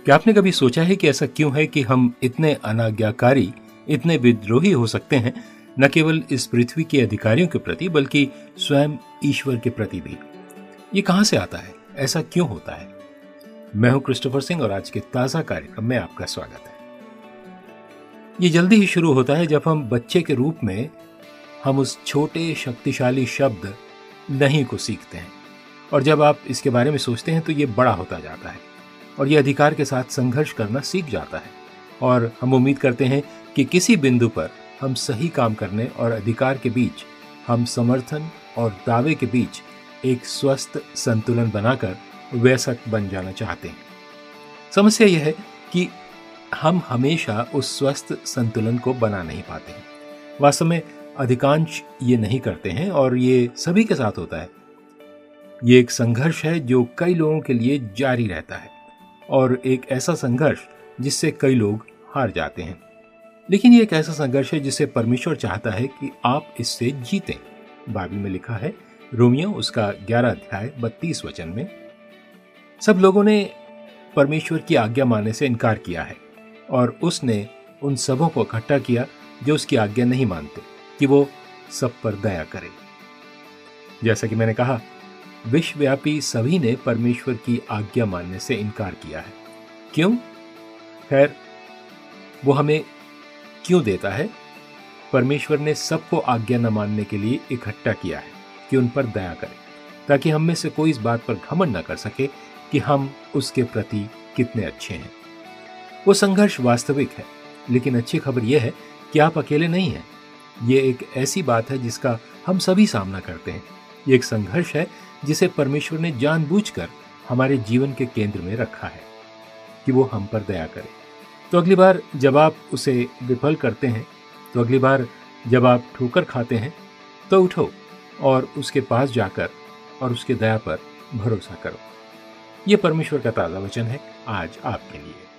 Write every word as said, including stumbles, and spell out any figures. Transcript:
क्या आपने कभी सोचा है कि ऐसा क्यों है कि हम इतने अनाज्ञाकारी, इतने विद्रोही हो सकते हैं, न केवल इस पृथ्वी के अधिकारियों के प्रति बल्कि स्वयं ईश्वर के प्रति भी? ये कहां से आता है? ऐसा क्यों होता है? मैं हूं क्रिस्टोफर सिंह और आज के ताजा कार्यक्रम में आपका स्वागत है। ये जल्दी ही शुरू होता है जब हम बच्चे के रूप में हम उस छोटे शक्तिशाली शब्द नहीं को सीखते हैं, और जब आप इसके बारे में सोचते हैं तो ये बड़ा होता जाता है और ये अधिकार के साथ संघर्ष करना सीख जाता है, और हम उम्मीद करते हैं कि किसी बिंदु पर हम सही काम करने और अधिकार के बीच, हम समर्थन और दावे के बीच एक स्वस्थ संतुलन बनाकर वयस्क बन जाना चाहते हैं। समस्या यह है कि हम हमेशा उस स्वस्थ संतुलन को बना नहीं पाते हैं। वास्तव में अधिकांश ये नहीं करते हैं और ये सभी के साथ होता है। ये एक संघर्ष है जो कई लोगों के लिए जारी रहता है, और एक ऐसा संघर्ष जिससे कई लोग हार जाते हैं। लेकिन ये एक ऐसा संघर्ष है जिसे परमेश्वर चाहता है कि आप इससे जीतें। बाइबल में लिखा है, रोमियो उसका ग्यारह अध्याय बत्तीस वचन में, सब लोगों ने परमेश्वर की आज्ञा मानने से इनकार किया है और उसने उन सबों को इकट्ठा किया जो उसकी आज्ञा नहीं मानते, कि वो सब पर दया करे। जैसा कि मैंने कहा, विश्वव्यापी सभी ने परमेश्वर की आज्ञा मानने से इनकार किया है। क्यों? खैर, वो हमें क्यों देता है? परमेश्वर ने सबको आज्ञा न मानने के लिए इकट्ठा किया है कि उन पर दया करे, ताकि हम में से कोई इस बात पर घमंड न कर सके कि हम उसके प्रति कितने अच्छे हैं। वो संघर्ष वास्तविक है, लेकिन अच्छी खबर यह है कि आप अकेले नहीं हैं। ये एक ऐसी बात है जिसका हम सभी सामना करते हैं। ये एक संघर्ष है जिसे परमेश्वर ने जानबूझकर हमारे जीवन के केंद्र में रखा है कि वो हम पर दया करे। तो अगली बार जब आप उसे विफल करते हैं, तो अगली बार जब आप ठोकर खाते हैं, तो उठो और उसके पास जाकर और उसके दया पर भरोसा करो। ये परमेश्वर का ताज़ा वचन है आज आपके लिए।